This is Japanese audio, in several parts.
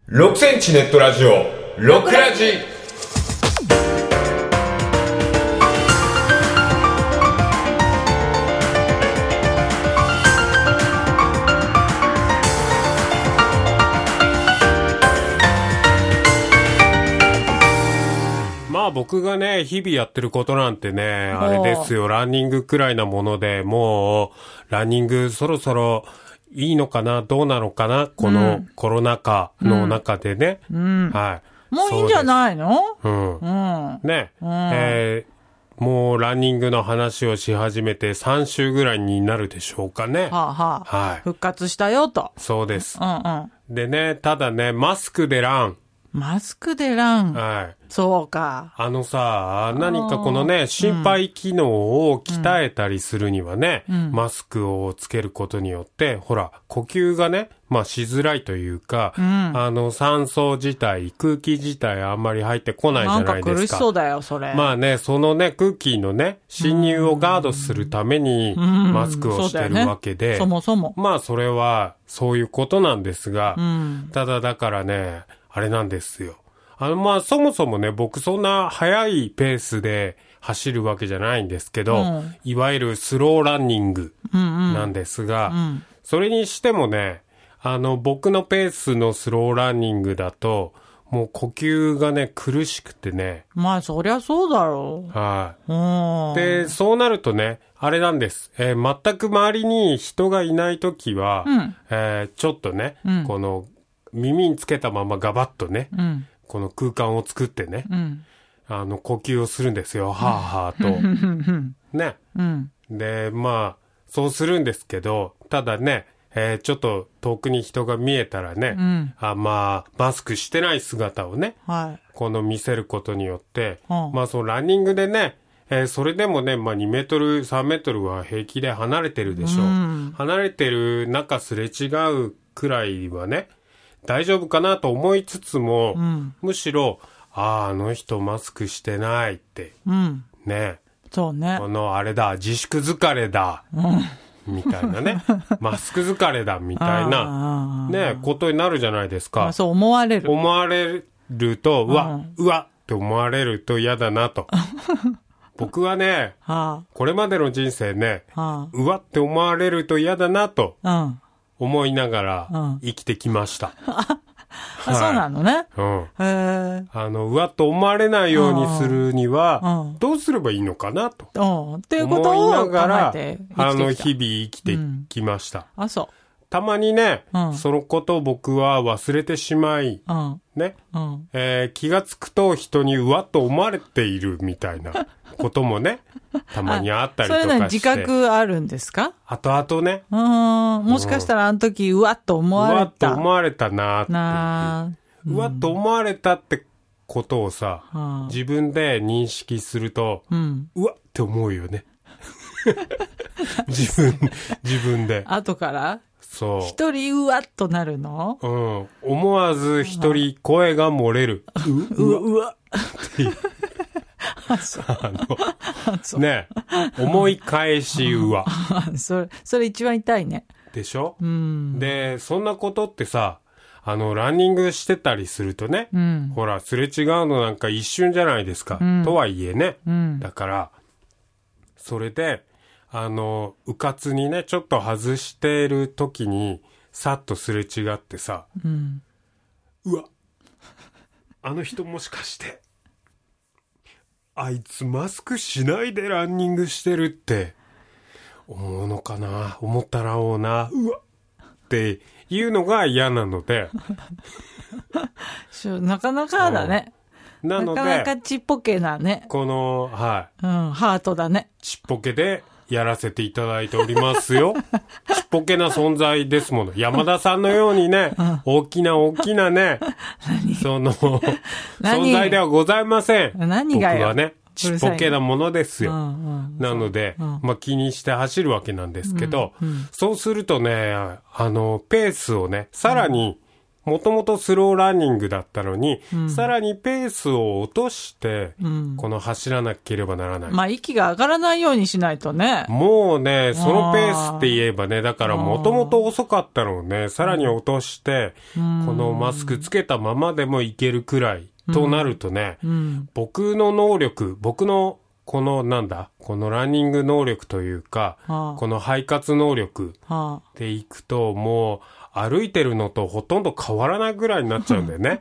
6センチネットラジオ6ラジ。まあ僕がね日々やってることなんてねあれですよ、ランニングくらいなもので、もうランニングそろそろいいのかな、どうなのかな、このコロナ禍の中でね、はい、 もういいんじゃないの？ ね、もうランニングの話をし始めて3週ぐらいになるでしょうかね。 はい。復活したよと。 そうです。でね、ただね、マスクでラン。 マスクでラン。 はい。 そうか。 さ、何かこのね、心肺機能を鍛えたりするにはね、マスクをつけることによって、ほら、呼吸がね、まあしづらいというか、酸素自体、空気自体あんまり入ってこないじゃないですか。 なんか苦しそうだよ、それ。 まあね、そのね、空気のね、侵入をガードするために、マスクをしてるわけで、 そもそも。 まあそれは、そういうことなんですが、ただだからね、あれなんですよ。まあそもそもね、僕そんな速いペースで走るわけじゃないんですけど、いわゆるスローランニングなんですが、それにしてもね、僕のペースのスローランニングだと、もう呼吸がね、苦しくてね。 まあそりゃそうだろう。 はい。で、そうなるとね、あれなんです。全く周りに人がいないときは、ちょっとね、この耳につけたままガバッとね、この空間を作ってね、呼吸をするんですよ。はぁはぁと。ね。で、まあ、そうするんですけど、ただね、ちょっと遠くに人が見えたらね、まあ、マスクしてない姿をね、この見せることによって、まあ、そのランニングでね、それでもね、まあ2メートル、3メートルは平気で離れてるでしょう。離れてる中すれ違うくらいはね、大丈夫かなと思いつつも、むしろ、あの人マスクしてないって、ね。 そうね。 あれだ、自粛疲れだ、みたいなね。マスク疲れだ、みたいな、ね、ことになるじゃないですか。 そう思われる。 思われると、うわって思われると嫌だなと。僕はね、これまでの人生ね、うわって思われると嫌だなと。思いながら生きてきました。 そうなのね。 うわっと思われないようにするには、どうすればいいのかなと。 っていうことを思いながら、 日 々生きてきました。 そう。 たまにね、そのことを僕は忘れてしまい、ね、気がつくと人にうわっと思われているみたいなこともね、たまにあったりとかして。 それ自覚あるんですか？ 後々ね。 もしかしたらあの時うわっと思われた。 うわっと思われたなって。うわっと思われたってことをさ、自分で認識すると、うわって思うよね。自分で。 後からそう。 一人うわっとなるの？ 思わず一人声が漏れる。うわっていう。ね、思い返しうわ。 それ一番痛いね。 でしょ？で、そんなことってさ、ランニングしてたりするとね、ほら、すれ違うのなんか一瞬じゃないですか。とはいえね。だから、それで、うかつにね、ちょっと外してる時に、さっとすれ違ってさ、うわ、あの人もしかして、あいつマスクしないでランニングしてるって思うのかな、思ったらおうな、うわっていうのが嫌なのでなかなかだね。 なのでなかなかちっぽけなね、 このハートだね。 ちっぽけでやらせていただいておりますよ。ちっぽけな存在ですもの。山田さんのようにね、大きなね、存在ではございません。 何がよ。 僕はね、ちっぽけなものですよ。なので、まあ気にして走るわけなんですけど、そうするとね、ペースをね、さらにもともとスローランニングだったのに、さらにペースを落として、この走らなければならない。 まあ、息が上がらないようにしないとね。 もうね、そのペースって言えばね、だからもともと遅かったのをね、さらに落として、このマスクつけたままでもいけるくらいとなるとね、僕の能力、僕のこのこのランニング能力というか、この肺活能力でいくと、もう歩いてるのとほとんど変わらないぐらいになっちゃうんだよね。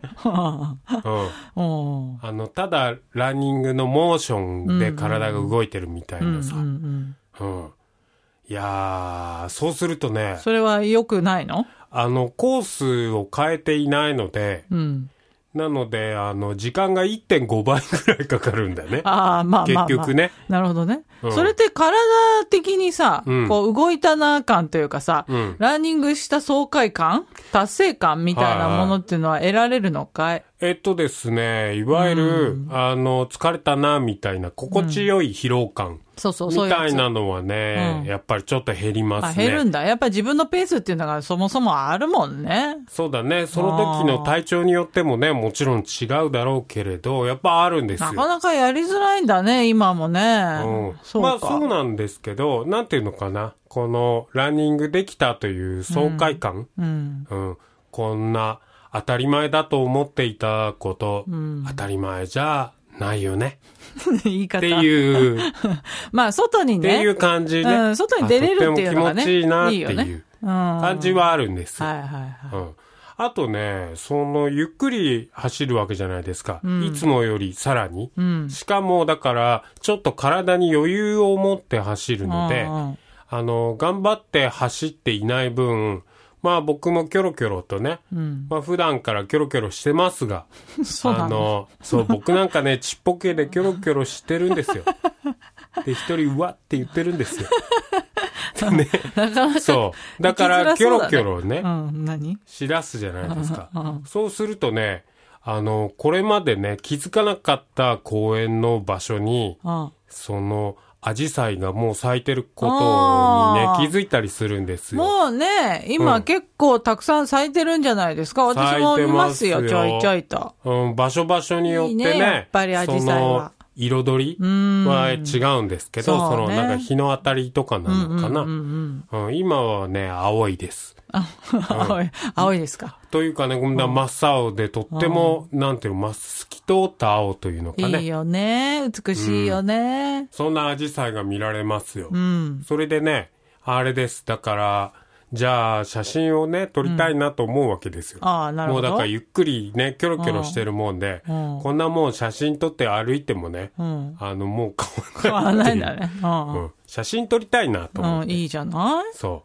ただランニングのモーションで体が動いてるみたいなさ。いやー、そうするとね。 それは良くないの？ コースを変えていないので、なので、時間が 1.5 倍ぐらいかかるんだよね。結局ね。 なるほどね。それって体的にさ、こう動いたな感というかさ、ランニングした爽快感、達成感みたいなものっていうのは得られるのかい？ ですね、いわゆる、疲れたな、みたいな、心地よい疲労感。みたいなのはね、やっぱりちょっと減りますね。 減るんだ。やっぱり自分のペースっていうのがそもそもあるもんね。 そうだね。その時の体調によってもね、もちろん違うだろうけれど、やっぱあるんですよ。 なかなかやりづらいんだね、今もね。 そうなんですけど、なんていうのかな。このランニングできたという爽快感。こんな当たり前だと思っていたこと、当たり前じゃないよね。 言い方。 っていう。 まあ、外にね。 っていう感じね。 外に出れるっていうのがね。 とっても気持ちいいなっていう感じはあるんです。あとね、ゆっくり走るわけじゃないですか。いつもよりさらに。しかも、だから、ちょっと体に余裕を持って走るので、頑張って走っていない分、まあ僕もキョロキョロとね、まあ普段からキョロキョロしてますが、僕なんかね、ちっぽけでキョロキョロしてるんですよ。で、一人うわって言ってるんですよ。ね、そう。だからキョロキョロね、しだすじゃないですか。そうするとね、これまでね、気づかなかった公園の場所に、アジサイがもう咲いてることにね、気づいたりするんですよ。 もうね、今結構たくさん咲いてるんじゃないですか。私も見ますよ、ちょいちょいと。 場所場所によってね、 やっぱりアジサイは。 彩りは違うんですけど、なんか日の当たりとかなのかな。今はね、青いです。 青いですか。 というかね、真っ青でとっても、なんていうの、透き通った青というのかね。 いいよね。美しいよね。 そんなアジサイが見られますよ。それでね、あれです。だから、じゃあ写真をね撮りたいなと思うわけですよ。 なるほど。 もうだからゆっくりねキョロキョロしてるもんで、こんなもう写真撮って歩いてもね、もう変わらないんだね。 写真撮りたいなと思って。 いいじゃない？ そう。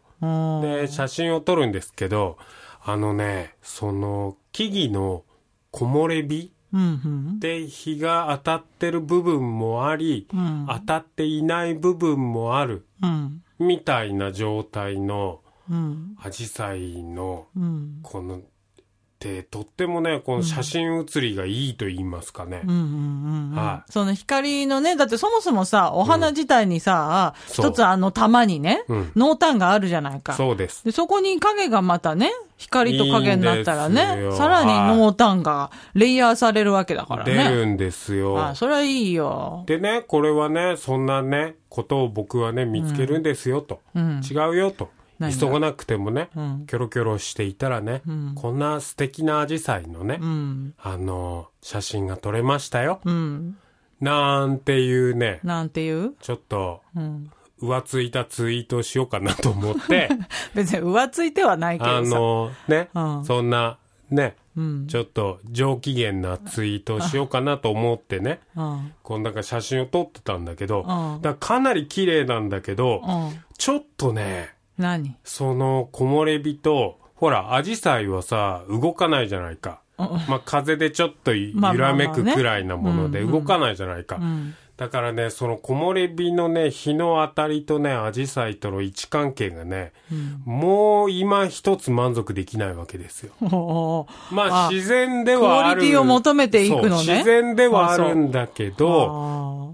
で写真を撮るんですけど、木々の木漏れ日で日が当たってる部分もあり、当たっていない部分もある、みたいな状態のアジサイの、この、とってもね、この写真写りがいいと言いますかね。 その光のね、だってそもそもさ、お花自体にさ、一つ玉にね、濃淡があるじゃないか。 そうです。 で、そこに影がまたね、光と影になったらね、さらに濃淡がレイヤーされるわけだからね。 出るんですよ。 それはいいよ。 でね、これはね、そんなね、ことを僕はね、見つけるんですよと。違うよと。急がなくてもね、キョロキョロしていたらね、こんな素敵なアジサイのね、写真が撮れましたよ。なんていうね、ちょっと、浮ついたツイートをしようかなと思って。 別に浮ついてはないけどさ。そんな、ね、ちょっと上機嫌なツイートをしようかなと思ってね、こんな写真を撮ってたんだけど、だかなり綺麗なんだけど、ちょっとね、その木漏れ日と、ほら、アジサイはさ、動かないじゃないか。風でちょっと揺らめくくらいなもので動かないじゃないか。だからね、その木漏れ日のね、日の当たりとね、アジサイとの位置関係がね、もう今一つ満足できないわけですよ。自然ではある。 クオリティを求めていくのね。 自然ではあるんだけど、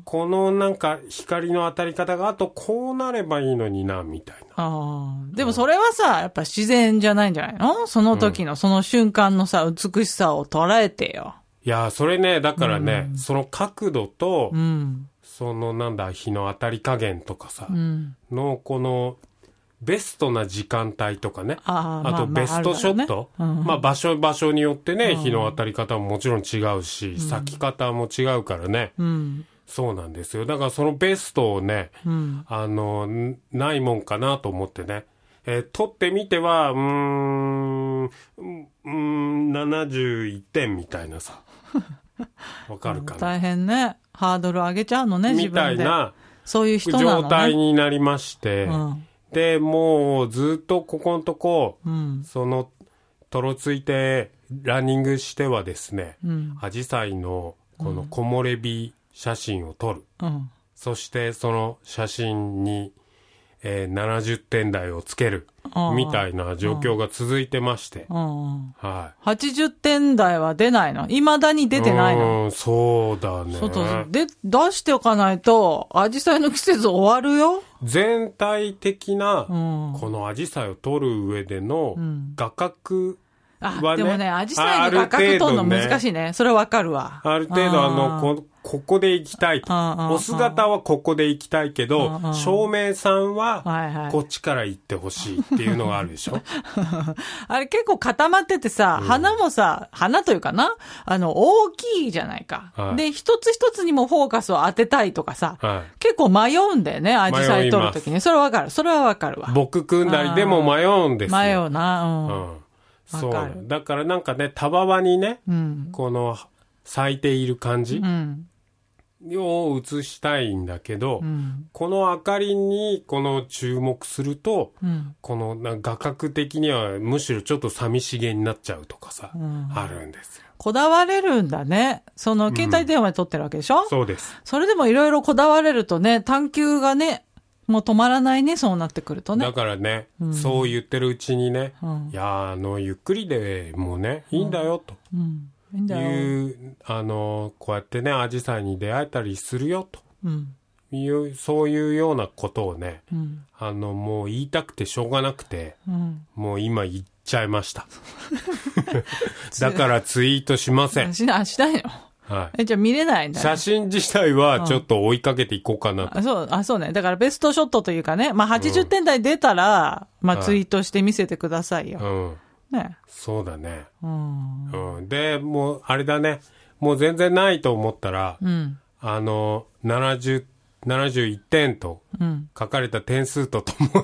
このなんか光の当たり方があとこうなればいいのにな、みたいな。 でもそれはさ、やっぱ自然じゃないんじゃないの？その時の、その瞬間のさ、美しさを捉えてよ。 いや、それね、だからね、その角度と、そのなんだ、日の当たり加減とかさ、のこの、ベストな時間帯とかね。あとベストショット。まあ場所によってね、日の当たり方ももちろん違うし、咲き方も違うからね。そうなんですよ。だからそのベストをね、ないもんかなと思ってね。撮ってみては、71点みたいなさ。わかるかな。 大変ね。ハードル上げちゃうのね、自分で。 みたいな、 そういう人なのね。 状態になりまして、で、もうずっとここのとこ、その、とろついてランニングしてはですね、アジサイのこの木漏れ日写真を撮る。そしてその写真に、70点台をつける。みたいな状況が続いてまして。 はい。80点台は出ないの？未だに出てないの？ そうだね。 ちょっと出しておかないと、アジサイの季節終わるよ。 全体的な、このアジサイを撮る上での画角はね。 でもね、アジサイの画角撮るの難しいね。それわかるわ。 ある程度ここで行きたいと。お姿はここで行きたいけど、照明さんはこっちから行ってほしいっていうのがあるでしょ。 あれ結構固まっててさ、花もさ、花というかな、大きいじゃないか。で、一つ一つにもフォーカスを当てたいとかさ、結構迷うんだよね、アジサイ撮るときに。それはわかる。それはわかるわ。 僕組んだりでも迷うんですよ。 迷うな。 そう。だからなんかね、たわわにね、この咲いている感じ。を映したいんだけど、この明かりにこの注目すると、この画角的にはむしろちょっと寂しげになっちゃうとかさ、あるんですよ。 こだわれるんだね。その携帯電話で撮ってるわけでしょ？ そうです。 それでもいろいろこだわれるとね、探求がね、もう止まらないね、そうなってくるとね。 だからね、そう言ってるうちにね、いや、ゆっくりでもうね、いいんだよと。こうやってね、アジサイに出会えたりするよと、そういうようなことをね、もう言いたくてしょうがなくて、もう今言っちゃいました。だからツイートしません。 しないの？はい。じゃあ見れないんだ。 写真自体はちょっと追いかけていこうかなと。 そうね。だからベストショットというかね、まあ80点台出たら、ツイートして見せてくださいよ。ね、 そうだね。で、もう、あれだね。もう全然ないと思ったら、71点と書かれた点数ととも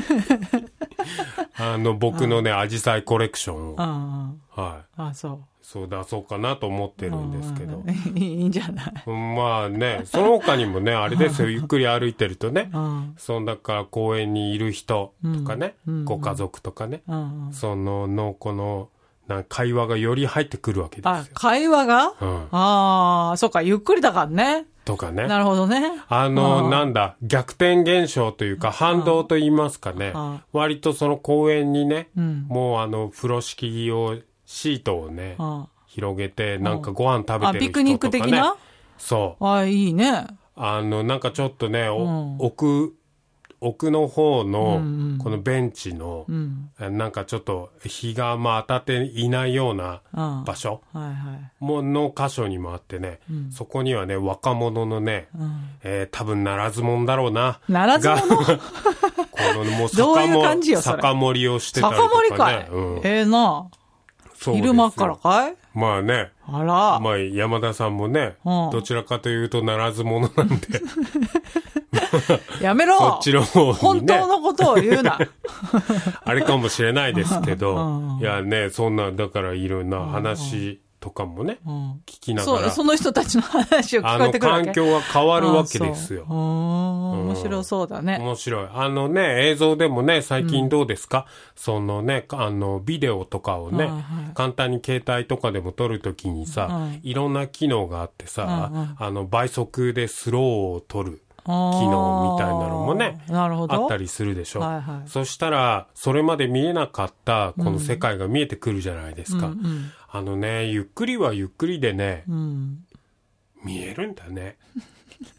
に、僕のね、アジサイコレクションを、そう出そうかなと思ってるんですけど。 いいんじゃない？ まあね、その他にもね、あれですよ、ゆっくり歩いてるとね、だから公園にいる人とかね、ご家族とかね、この、会話がより入ってくるわけですよ。 会話が？そうか、ゆっくりだからね。 とかね。 なるほどね。 なんだ、逆転現象というか、反動と言いますかね、割とその公園にね、もう風呂敷を、シートをね、広げて、なんかご飯食べてる人とかね。 ピクニック的な？ そう。 いいね。 なんかちょっとね、奥の方の、このベンチの、なんかちょっと日が当たっていないような場所の箇所にもあってね、そこにはね、若者のね、多分ならず者だろうな。 ならず者？ もうどういう感じよ、それ。 酒盛りをしてたりとかね。 酒盛りかい？な昼間からかい？ まあね。 あら。 まあ山田さんもね、どちらかというとならず者なんで。 やめろ！ こっちの方にね。 本当のことを言うな。 あれかもしれないですけど、いやね、そんな、だからいろんな話とかもね、聞きながら。 その人たちの話を聞こえてくるわけ。 環境が変わるわけですよ。 面白そうだね。 面白い。映像でもね、最近どうですか？そのね、ビデオとかをね、簡単に携帯とかでも撮るときにさ、いろんな機能があってさ、倍速でスローを撮る。機能みたいなのもね、あったりするでしょ。そしたら、それまで見えなかったこの世界が見えてくるじゃないですか。ゆっくりはゆっくりでね、見えるんだね。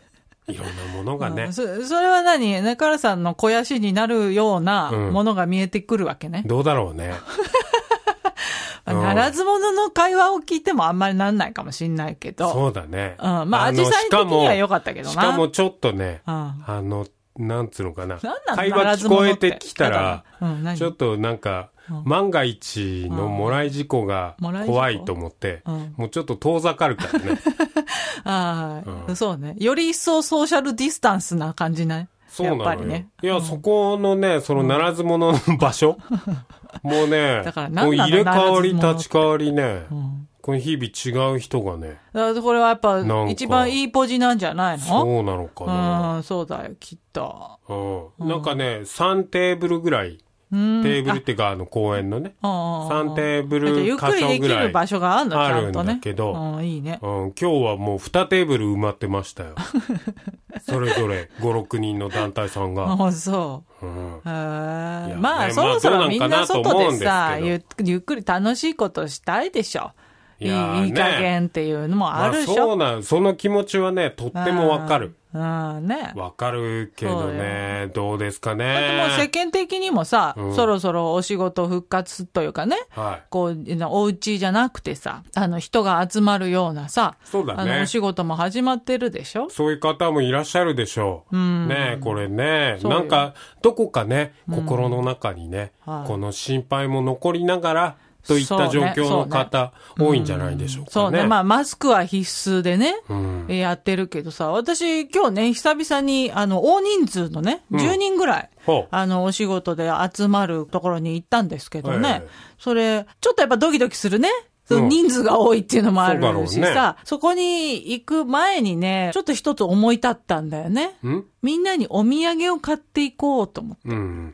いろんなものがね。 それは何？中原さんの肥やしになるようなものが見えてくるわけね。 どうだろうね。 ならず者の会話を聞いてもあんまりなんないかもしんないけど。 そうだね。 まあ、アジサイ的には良かったけどな。 しかもちょっとね、なんつうのかな。会話聞こえてきたら、ちょっとなんか、万が一のもらい事故が怖いと思って、もうちょっと遠ざかるからね。そうね。より一層ソーシャルディスタンスな感じない？ そうなのよ。やっぱりね。いや、そこのね、そのならず者の場所、もうね、もう入れ替わり立ち替わりね、この日々違う人がね。 これはやっぱ一番いいポジなんじゃないの？ そうなのかな。 そうだよ、きっと。 なんかね、3テーブルぐらい。テーブルっていうか、公園のね。3テーブル箇所ぐらい。ゆっくりできる場所があるんだ、 あるんだけど。 いいね。 今日はもう2テーブル埋まってましたよ。それぞれ5、6人の団体さんが。 そう。まあ、そろそろみんな外でさ、ゆっくり楽しいことしたいでしょ。いい加減っていうのもあるでしょ。 その気持ちはね、とってもわかる。 ね。 わかるけどね、どうですかね。 だってもう世間的にもさ、そろそろお仕事復活というかね、こう、お家じゃなくてさ、人が集まるようなさ、 そうだね。 お仕事も始まってるでしょ。 そういう方もいらっしゃるでしょう。ね、これね、なんか、どこかね、心の中にね、この心配も残りながら、といった状況の方、多いんじゃないでしょうかね。 そうね。まあ、マスクは必須でね、やってるけどさ、私、今日ね、久々に、大人数のね、10人ぐらい、お仕事で集まるところに行ったんですけどね、それ、ちょっとやっぱドキドキするね。人数が多いっていうのもあるしさ、そこに行く前にね、ちょっと一つ思い立ったんだよね。みんなにお土産を買っていこうと思って。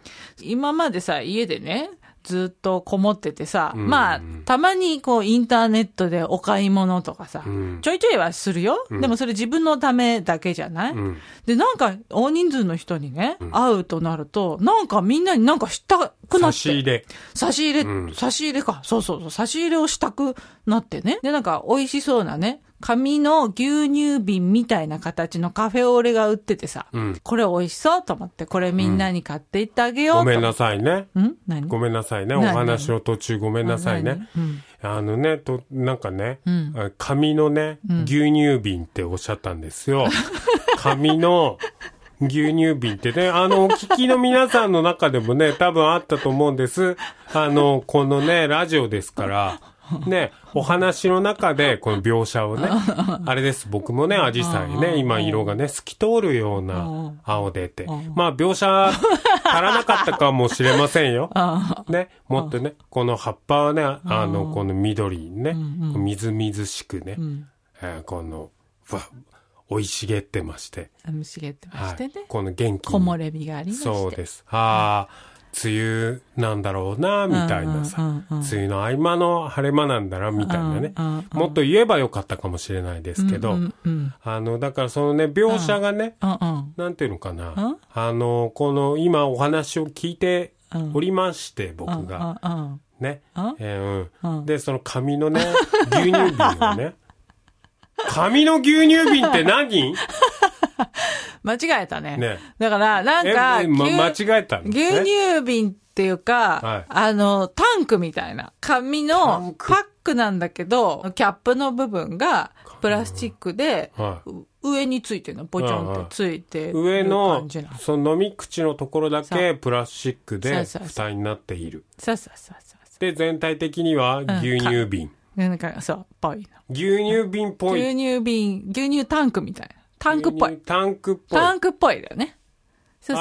今までさ、家でね、ずっとこもっててさ、まあ、たまにこうインターネットでお買い物とかさ、ちょいちょいはするよ。でもそれ自分のためだけじゃない？で、なんか大人数の人にね、会うとなると、なんかみんなになんかしたくなって。差し入れか。そう。差し入れをしたくなってね。で、なんか美味しそうなね、紙の牛乳瓶みたいな形のカフェオレが売っててさ、これ美味しそうと思って、これみんなに買っていってあげようと。 ごめんなさいね。 何？ ごめんなさいね。お話の途中ごめんなさいね。なんかね、紙のね、牛乳瓶っておっしゃったんですよ。紙の牛乳瓶ってね、お聞きの皆さんの中でもね、多分あったと思うんです。このね、ラジオですから、ね、お話の中で、この描写をね、あれです、僕もね、アジサイね、今色がね、透き通るような青でって。まあ、描写足らなかったかもしれませんよ。ね、もっとね、この葉っぱはね、この緑ね、みずみずしくね、この、生い茂ってまして。 茂ってましてね。 この元気に。 木漏れ日がありまして。 そうです。梅雨なんだろうな、みたいなさ。梅雨の合間の晴れ間なんだな、みたいなね。もっと言えばよかったかもしれないですけど、だからそのね、描写がね、なんていうのかな。この今お話を聞いておりまして、僕が。ね。で、その紙のね、牛乳瓶をね。紙の牛乳瓶って何？ 間違えたね。だから、なんか、 間違えたの？ 牛乳瓶っていうか、タンクみたいな。紙のパックなんだけど、キャップの部分がプラスチックで、上についてるの。ポチョンってついてる感じな。 上の、その飲み口のところだけプラスチックで蓋になっている。で、全体的には牛乳瓶。 なんか、そう、ぽいの。 牛乳瓶っぽい。 牛乳タンクみたいな。タンクっぽい。 タンクっぽい。 タンクっぽいだよね。そう。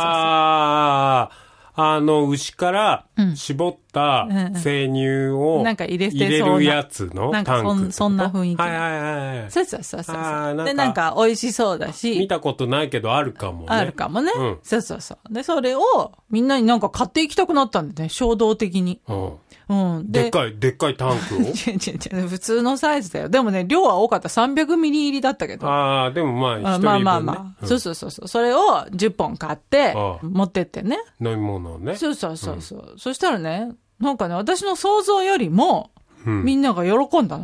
牛から絞った生乳を入れるやつのタンク。 なんかそんな雰囲気。 はい。 そう。で、なんか美味しそうだし。 見たことないけどあるかもね。 あるかもね。そう。で、それをみんなになんか買っていきたくなったんだよね。衝動的に。 でっかいタンクを違う、普通のサイズだよ。でもね、量は多かった。300ミリ入りだったけど。 でもまあ、一人分ね。 まあ。そう。それを10本買って、持ってってね。 飲み物をね。 そう。そしたらね、なんかね、私の想像よりも、みんなが喜んだの。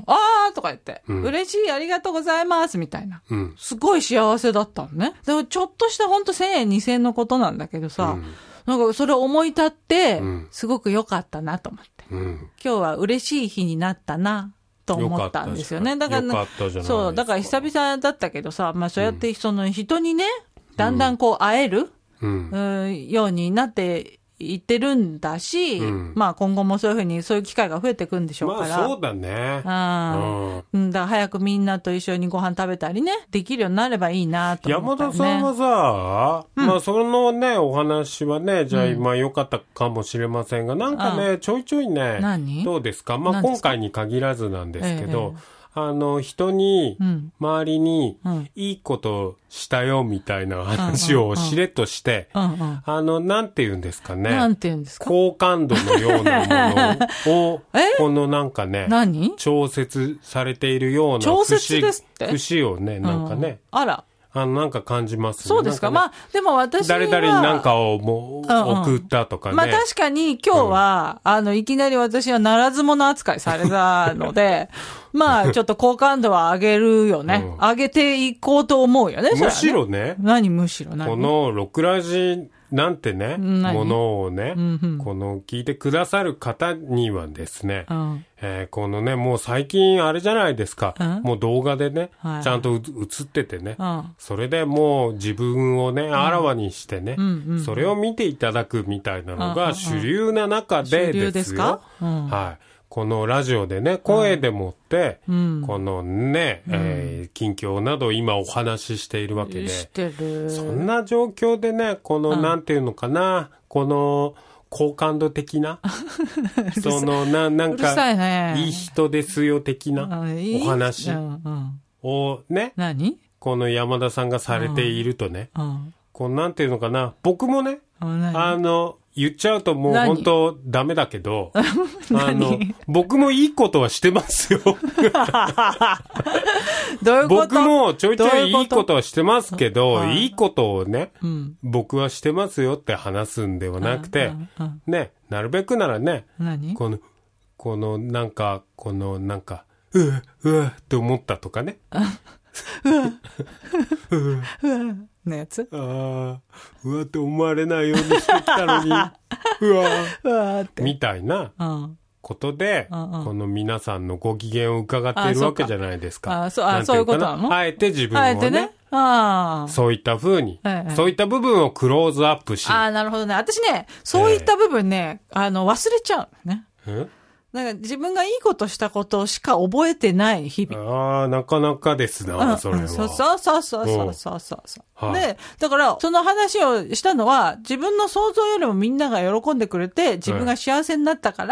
とか言って、嬉しい、ありがとうございます、みたいな。すごい幸せだったのね。でもちょっとしたほんと1000円、2000円のことなんだけどさ、なんかそれを思い立って、すごく良かったなと思って。今日は嬉しい日になったな。と思ったんですよね。だから、そう、だから久々だったけどさ、まあそうやってその人にね、だんだんこう会える、ようになっていってるんだし、まあ今後もそういうふうにそういう機会が増えてくんでしょうから。 まあそうだね。 だから早くみんなと一緒にご飯食べたりね、できるようになればいいなと思った、ね。 山田さんはさ、まあそのね、お話はね、じゃあ今良かったかもしれませんが、なんかね、ちょいちょいね、どうですか？まあ今回に限らずなんですけど、人に、周りに、いいことしたよ、みたいな話をしれっとして、なんて言うんですかね。 なんて言うんですか？ 好感度のようなものを、このなんかね、調節されているような節をね、なんかね。 あら。 なんか感じますね。 そうですか。ね、まあ、でも私は。 誰々になんかをもう送ったとかね。 まあ確かに今日は、いきなり私はならず者扱いされたので、まあちょっと好感度は上げるよね。上げていこうと思うよね、 むしろね。 むしろこのロクラジなんてね、ものをね、この聞いてくださる方にはですね、このね、もう最近あれじゃないですか、もう動画でね、ちゃんと映っててね、それでもう自分をね、あらわにしてね、それを見ていただくみたいなのが主流な中でですよ。はい。このラジオでね、声でもって、このね、近況など今お話ししているわけで、そんな状況でね、この、なんていうのかな、この、好感度的な、その、なんか、いい人ですよ的なお話をね、この山田さんがされているとね、このなんていうのかな、僕もね、言っちゃうともう本当ダメだけど、僕もいいことはしてますよ。 どういうこと？ 僕もちょいちょいいいことはしてますけど、いいことをね、僕はしてますよって話すんではなくて、ね、なるべくならね、このなんか、うわって思ったとかね。 のやつ？ うわって思われないようにしてきたのに、うわって。みたいなことで、この皆さんのご機嫌を伺っているわけじゃないですか。 そういうことなの？ あえて自分をね、そういった風に、そういった部分をクローズアップし。 なるほどね。私ね、そういった部分ね、忘れちゃうね。なんか自分がいいことしたことしか覚えてない日々。 なかなかですな、それは。 そう。で、だから、その話をしたのは、自分の想像よりもみんなが喜んでくれて、自分が幸せになったから、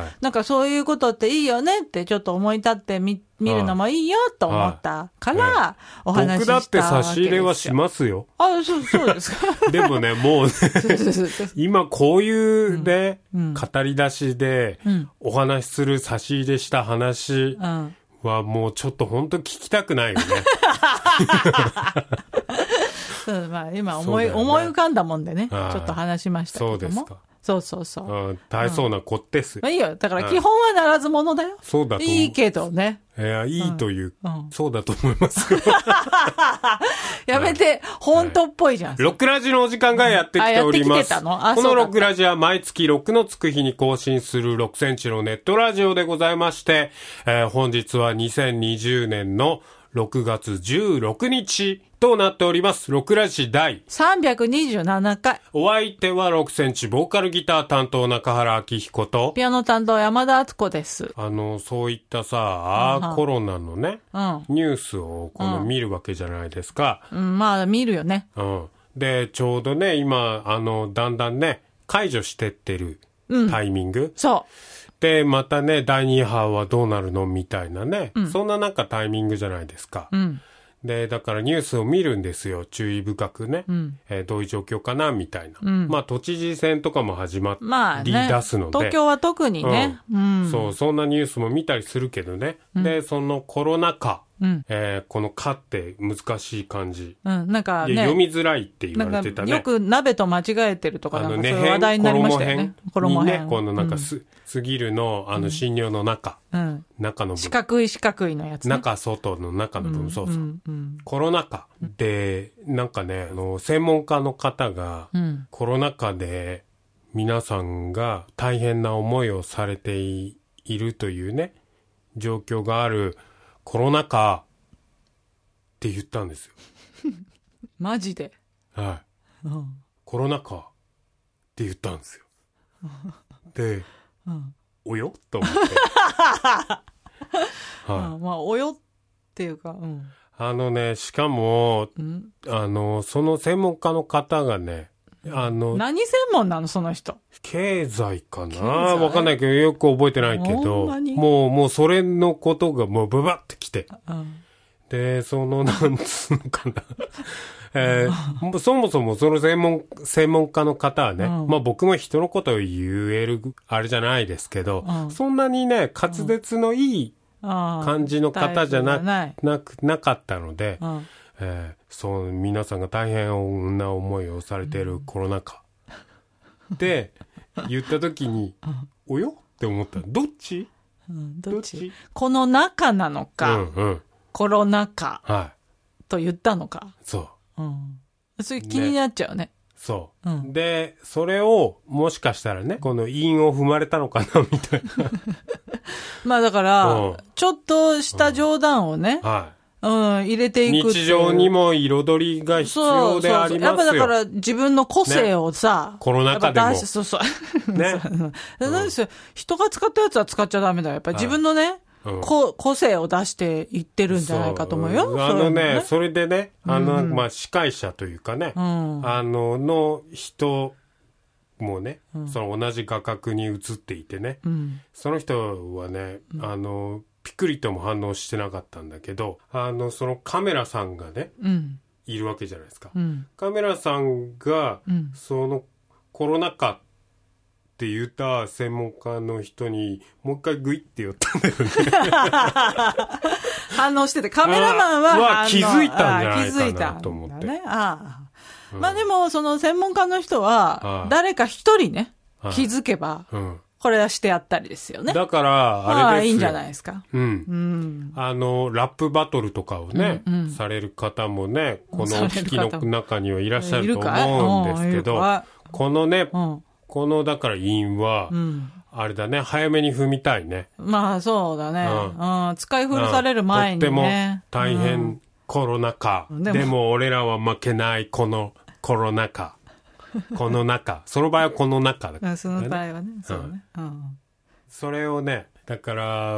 なんかそういうことっていいよねってちょっと思い立って見るのもいいよと思ったから、お話ししたわけですよ。 僕だって差し入れはしますよ。 そうですか。 でもね、もうね、今こういうね、語り出しで、お話しする差し入れした話はもうちょっと本当聞きたくないよね。 まあ今思い浮かんだもんでね、ちょっと話しましたけども。そうですか。そう。 大層な子です。 いいよ。だから基本はならず者だよ。 そうだと思う。 いいけどね。 いいという、そうだと思いますよ。 やめて、本当っぽいじゃん。 ロックラジのお時間がやってきております。このロックラジは毎月6のつく日に更新する6センチのネットラジオでございまして、本日は2020年の6月16日となっております。ロクラジ第 327回。 お相手は6センチボーカルギター担当中原明彦とピアノ担当山田敦子です。 そういったさ、コロナのね、ニュースを見るわけじゃないですか。 まあ見るよね。 で、ちょうどね、今、だんだんね、解除してってるタイミング。 そう。 で、またね、第2波はどうなるのみたいなね、そんななんかタイミングじゃないですか。で、だからニュースを見るんですよ。注意深くね。どういう状況かなみたいな。まあ、都知事選とかも始まり出すので。 東京は特にね。 そう、そんなニュースも見たりするけどね。で、そのコロナ禍このかって難しい漢字。 なんかね。 読みづらいって言われてたね。 よく鍋と間違えてるとか、なんかそういう話題になりましたよね。 衣編にね、このなんかすぎるの、診療の中。中の部分。 四角いのやつね。 中、外の中の部分、そうそう。コロナ禍で、なんかね、専門家の方が、コロナ禍で皆さんが大変な思いをされているというね、状況があるコロナ禍って言ったんですよ。 マジで？ はい。コロナ禍って言ったんですよ。で、およと思って。 はい。まあ、およっていうか、 しかも、その専門家の方がね、 何専門なのその人。 経済かなわかんないけど、よく覚えてないけど、もうそれのことがもうブバってきて。で、なんつうのかな。そもそもその専門家の方はね、まあ僕も人のことを言える、あれじゃないですけど、そんなにね、滑舌のいい感じの方じゃなかったので、皆さんが大変な思いをされているコロナ禍で言った時に、およって思った。どっち？ どっち？この中なのか、コロナ禍と言ったのか。 そう。 それ気になっちゃうね。 そう。で、それをもしかしたらね、この韻を踏まれたのかなみたいな。 まあだから、ちょっとした冗談をね、入れていく。 日常にも彩りが必要でありますよ。 やっぱだから自分の個性をさ、 コロナ禍でも。 そう。ね。なんですよ。人が使ったやつは使っちゃダメだよ。やっぱり自分のね、個性を出していってるんじゃないかと思うよ。 それでね、まあ、司会者というかね、の人もね、その同じ画角に映っていてね、その人はね、ピクリとも反応してなかったんだけど、そのカメラさんがね、いるわけじゃないですか。カメラさんが、そのコロナ禍って言った専門家の人にもう一回グイって寄ったんだよね。 反応してて、カメラマンは気づいたんじゃないかなと思って。 まあでも、その専門家の人は、誰か一人ね、気づけば、これはしてやったりですよね。 だから、あれですよ。 いいんじゃないですか。 ラップバトルとかをね、される方もね、この聞きの中にはいらっしゃると思うんですけど、このね、だから韻は、あれだね、早めに踏みたいね。 まあそうだね。使い古される前にね。 とっても大変コロナ禍。でも俺らは負けないこのコロナ禍。この中。その場合はこの中だから、ね。 その場合はね。そうね。 それをね、だから、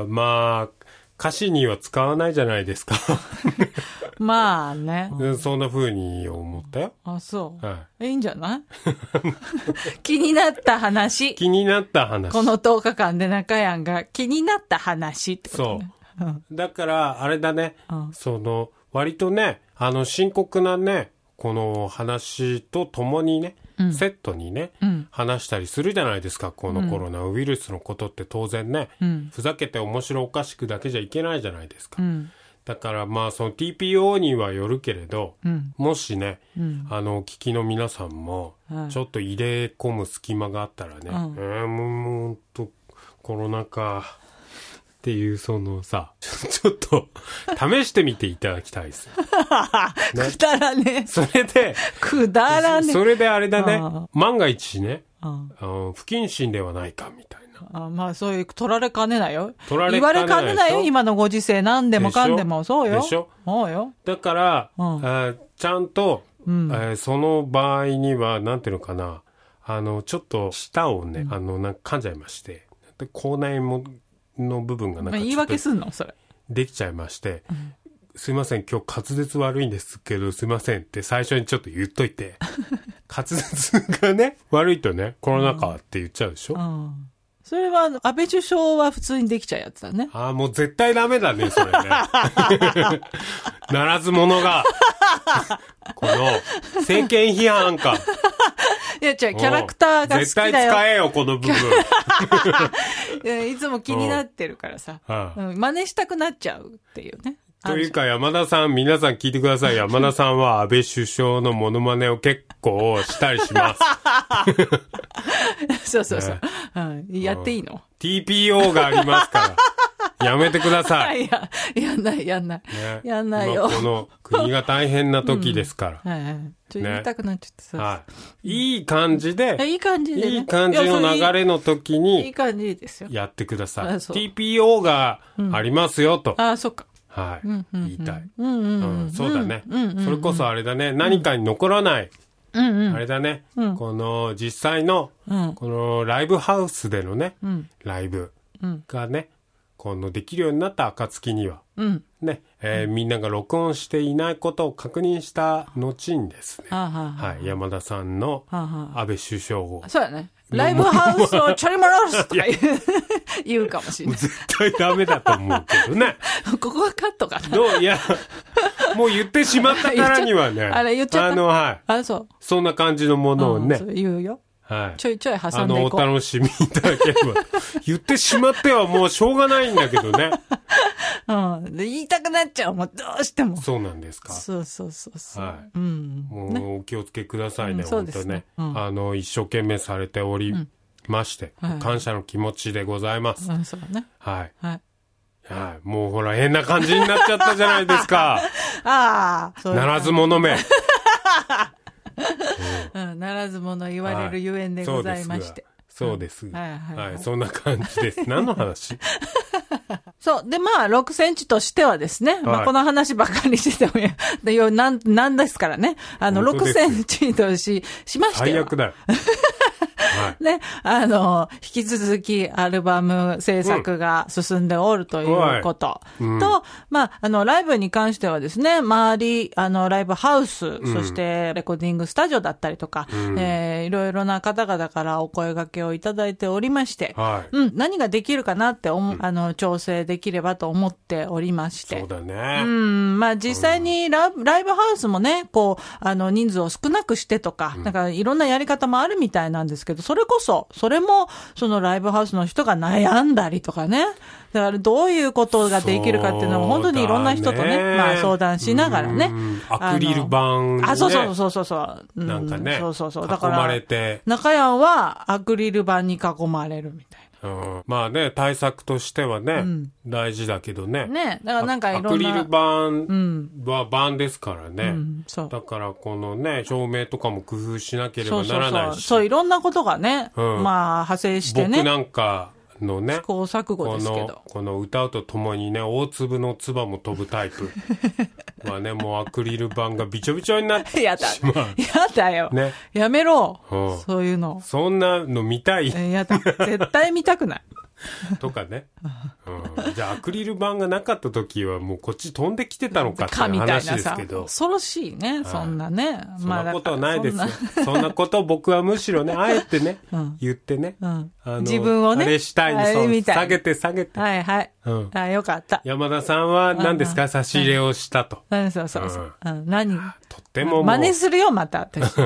まあ、歌詞には使わないじゃないですか。 まあね。 そんな風に思ったよ。 あ、そう。いいんじゃない気になった話。 気になった話。 この10日間で中山が気になった話ってことね。 そう。だから、あれだね。割とね、深刻なね、この話とともにね、セットにね、話したりするじゃないですか。このコロナウイルスのことって当然ね、ふざけて面白おかしくだけじゃいけないじゃないですか。だからまあその TPO にはよるけれど、もしね、お聞きの皆さんもちょっと入れ込む隙間があったらね、もうコロナかっていうそのさ、ちょっと試してみていただきたいです。 ね、くだらねえ。 それで、 くだらねえ。 それであれだね、万が一ね、不謹慎ではないかみたいな。 まあそういう取られかねないよ。言われかねないよ、今のご時世。何でもかんでも。そうよ。 でしょ。 そうよ。 だから、ちゃんと、その場合には、なんていうのかな、ちょっと舌をね、なんか噛んじゃいまして、で口内も、の部分がなんか言い訳すんのそれできちゃいまして、すいません今日滑舌悪いんですけどすいませんって最初にちょっと言っといて滑舌がね悪いとねコロナ禍って言っちゃうでしょ、 それは安倍首相は普通にできちゃうやつだね。 もう絶対ダメだねそれねならず者がこの政権批判かいや違う、キャラクターが好きだよ。 絶対使えよ、この部分。 いつも気になってるからさ。真似したくなっちゃうっていうね。 というか山田さん、皆さん聞いてください。山田さんは安倍首相のモノマネを結構したりします。 そうそうそう、やっていいの？ TPO がありますから。やめてください。 やんない、ね、やんないよ。 この国が大変な時ですから。 ちょっと言いたくなっちゃってさ。 いい感じで、 いい感じで、 いい感じの流れの時に、 いい感じですよ。 やってください。TPO がありますよと。 そっか。 はい。言いたい。そうだね。それこそあれだね。何かに残らない。あれだね。この実際の、このライブハウスでのね、ライブがね、このできるようになった暁には、ね、みんなが録音していないことを確認した後にですね、山田さんの安倍首相を。 そうだね。ライブハウスをチャリマラスとか言うかもしれない。 絶対ダメだと思うけどね。 ここはカットかな。 いや、もう言ってしまったからにはね。 あれ言っちゃった。 はい。 そう。 そんな感じのものをね。 言うよ。 はい。 ちょいちょい挟んでいこう。 お楽しみいただければ。言ってしまってはもうしょうがないんだけどね。 言いたくなっちゃう。もうどうしても。 そうなんですか。 そう。 はい。もうお気をつけくださいね、本当ね。一生懸命されておりまして、感謝の気持ちでございます。 そうだね。 はい。もうほら変な感じになっちゃったじゃないですか。ならず者め。 ならず者言われるゆえんでございまして。 そうです。はい。そんな感じです。何の話？ そう。で、6センチとしてはですね、この話ばっかりしててもなんですからね。6センチとしましては。 最悪だよ。 ね、引き続きアルバム制作が進んでおるということと、ライブに関してはですね、周り、ライブハウス、そしてレコーディングスタジオだったりとか、いろいろな方々からお声掛けをいただいておりまして、何ができるかなって調整できればと思っておりまして。 そうだね。 実際にライブハウスもね、こう、人数を少なくしてとか、なんかいろんなやり方もあるみたいなんですけど、それも、そのライブハウスの人が悩んだりとかね。だからどういうことができるかっていうのは本当にいろんな人とね、相談しながらね。 アクリル板ね。 そう。 なんかね。 そう。だから、 囲まれて。 中山はアクリル板に囲まれるみたいな。 対策としてはね、大事だけどね。 ね、だからなんかいろんな。 アクリル板は板ですからね。だからこのね、照明とかも工夫しなければならないし。 そう、いろんなことがね、派生してね。 僕なんかのね、 試行錯誤ですけど。 この歌うとともにね、大粒の唾も飛ぶタイプはね、もうアクリル板がびちょびちょになってしまう。やだよ。ね。やめろ。そういうの。 そんなの見たい。 やだ。絶対見たくない。 とかね。じゃあアクリル板がなかった時はもうこっち飛んできてたのかっていう話ですけど。 恐ろしいね、そんなね。 そんなことはないですよ。そんなことを僕はむしろね、あえてね、言ってね。 自分をね。 あれしたいに下げて。 はい。よかった。 山田さんは何ですか？差し入れをしたと。 そう。何？ とっても真似するよ、また。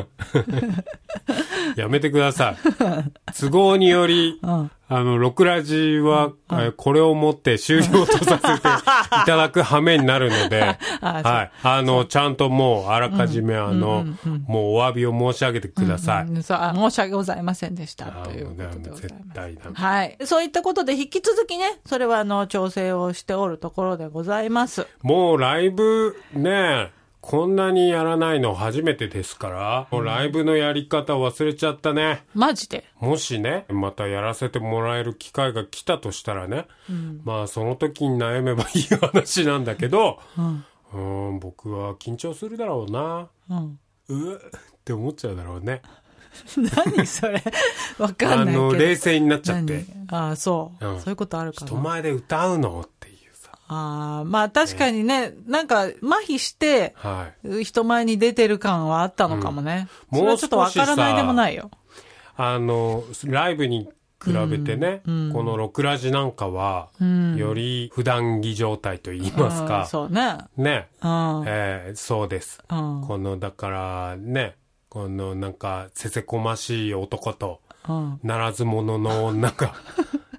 やめてください。都合により、ロクラジは、これをもって終了とさせていただく羽目になるので、ちゃんともう、あらかじめ、もうお詫びを申し上げてください。 申し訳ございませんでした。ということで絶対だ。 はい。そういったことで、引き続きね、それは、調整をしておるところでございます。 もう、ライブ、ね、こんなにやらないの初めてですから、もうライブのやり方忘れちゃったね。 マジで？ もしね、またやらせてもらえる機会が来たとしたらね、その時に悩めばいい話なんだけど、僕は緊張するだろうな。って思っちゃうだろうね。 何それわかんないけど。 冷静になっちゃって。 そう。そういうことあるかな。 人前で歌うのっていう。 確かにね、なんか、麻痺して、人前に出てる感はあったのかもね。それはちょっとわからないでもないよ。 ライブに比べてね、このロクラジなんかは、より普段着状態と言いますか。 そうね。 ね。そうです。だからね、このなんか、せせこましい男と、ならず者の女が、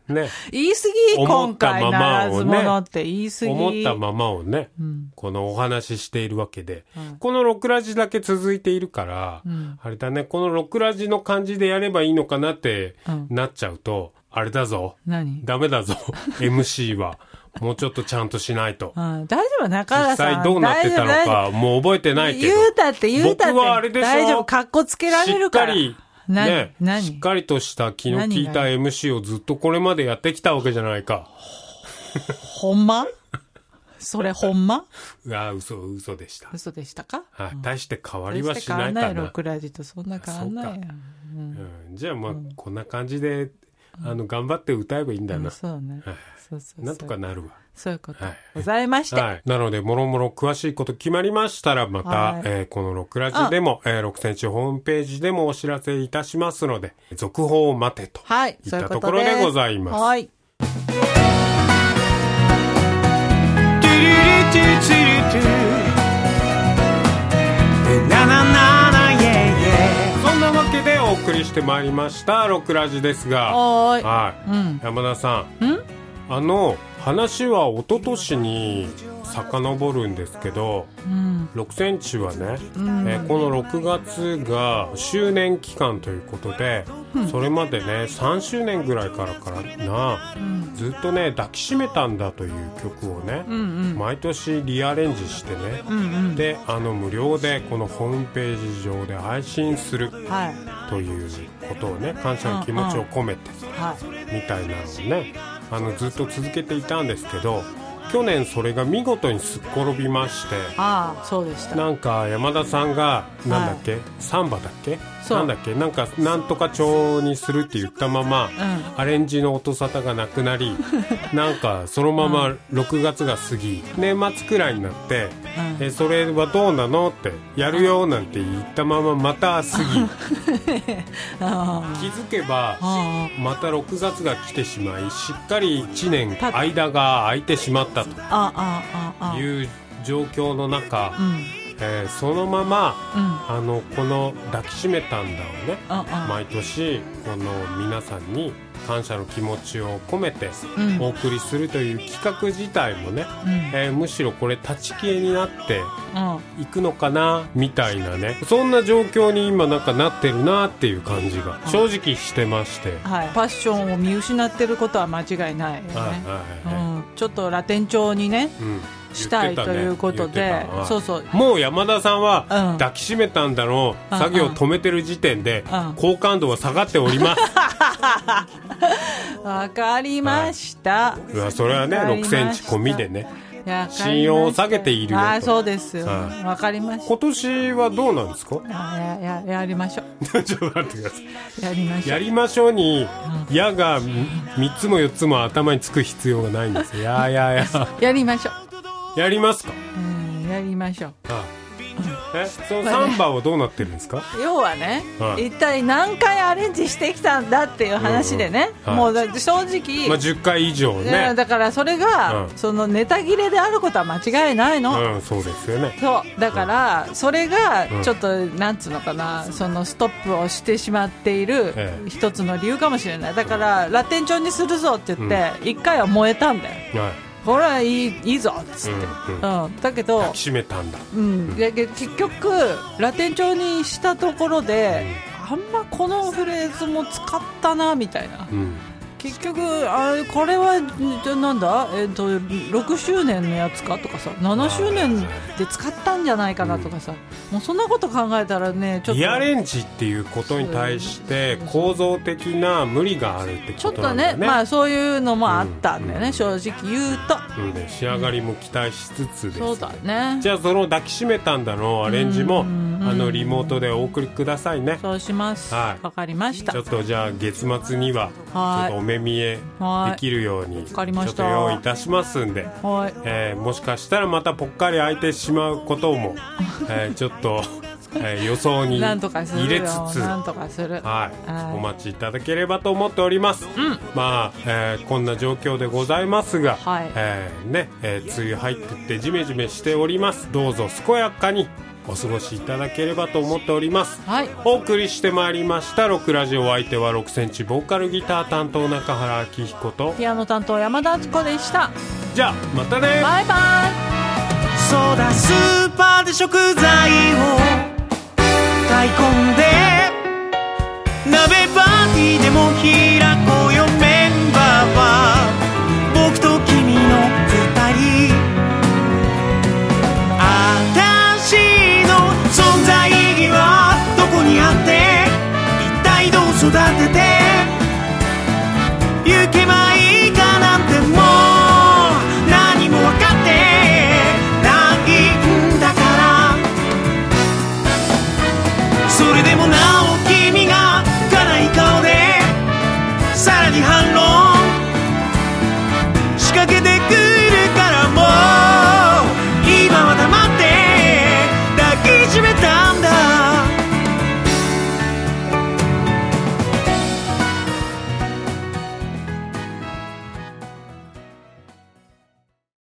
ね。 言い過ぎ、今回ならず者って言い過ぎ。 思ったままをね、このお話ししているわけで、この6ラジだけ続いているから、あれだね、この6ラジの感じでやればいいのかなってなっちゃうと、あれだぞ。ダメだぞ。MC は。もうちょっとちゃんとしないと。 大丈夫、中川さん。 実際どうなってたのか、もう覚えてないけど。 言うたって。 僕はあれでしょ。 大丈夫、カッコつけられるから。 しっかりとした気の利いた MC をずっとこれまでやってきたわけじゃないか。 ほんまそれほんま嘘でした。 嘘でしたか？ はい。大して変わりはしないかな。 6ラジとそんな変わんないやん。 じゃあまあ、こんな感じで、頑張って歌えばいいんだな。 そうね。 なんとかなるわ。 そういうことございまして。 なので、もろもろ詳しいこと決まりましたら、また、この6ラジでも、6センチホームページでもお知らせいたしますので、続報を待てといったところでございます。はい。そんなわけでお送りしてまいりました6ラジですが、山田さん、話は一昨年に遡るんですけど、6センチはね、この6月が周年期間ということで、それまでね3周年ぐらいからな、ずっとね抱きしめたんだという曲をね、毎年リアレンジしてね、で無料でこのホームページ上で配信するということをね、感謝の気持ちを込めて、みたいなのをねずっと続けていたんですけど、去年それが見事にすっ転びまして、 そうでした。 なんか山田さんがなんだっけ、サンバだっけ、なんだっけ、なんとか調にするって言ったまま、アレンジの音沙汰がなくなり、なんかそのまま6月が過ぎ、年末くらいになって、それはどうなのってやるよなんて言ったまままた過ぎ、気づけばまた6月が来てしまい、しっかり1年間が空いてしまったという状況の中、そのまま、この抱きしめたんだをね、毎年この皆さんに感謝の気持ちを込めてお送りするという企画自体もね、むしろこれ立ち消えになっていくのかなみたいなね、そんな状況に今なんかなってるなっていう感じが正直してまして、 パッションを見失ってることは間違いないよね。ちょっとラテン調にね、したいということで、 もう山田さんは抱きしめたんだろう、作業を止めてる時点で好感度は下がっております。 わかりました。 それはね6センチ込みでね、信用を下げているよと。 そうですよ。わかりました。 今年はどうなんですか？ やりましょう。 ちょっと待ってください。 やりましょう。 やりましょうに、やが3つも4つも頭につく必要がないんですよ。 やりましょう。 やりますか？ やりましょう。 そのサンバはどうなってるんですか？ 要はね、一体何回アレンジしてきたんだっていう話でね、もう正直、 10回以上ね。 だからそれが、そのネタ切れであることは間違いないの。 そうですよね。 そうだからそれがちょっとなんつうのかな、そのストップをしてしまっている一つの理由かもしれない。だからラテン調にするぞって言って一回は燃えたんだよ。これはいいぞっつって、だけど抱きしめたんだ、 結局ラテン調にしたところで、あんまこのフレーズも使ったなみたいな、結局これはなんだ、6周年のやつかとかさ、7周年で使ったんじゃないかなとかさ、もうそんなこと考えたらね、ちょっとリアレンジっていうことに対して構造的な無理があるってことなんだよね。 ちょっとね、そういうのもあったんだよね、正直言うと。 仕上がりも期待しつつです。 そうだね。 じゃあその抱きしめたんだのアレンジもリモートでお送りくださいね。 そうします。わかりました。 ちょっとじゃあ月末にはちょっとお目見えできるようにちょっと用意いたしますんで、もしかしたらまたぽっかり空いてしまうこともちょっと予想に入れつつお待ちいただければと思っております。こんな状況でございますが、梅雨入ってってジメジメしております。どうぞ健やかにお過ごしいただければと思っております、 はい、 お送りしてまいりましたロックラジオ、お相手は6センチボーカルギター担当中原明彦とピアノ担当山田敦子でした。 じゃあまたね、 バイバイ。 そうだ、スーパーで食材を買い込んで鍋パーティーでも開こう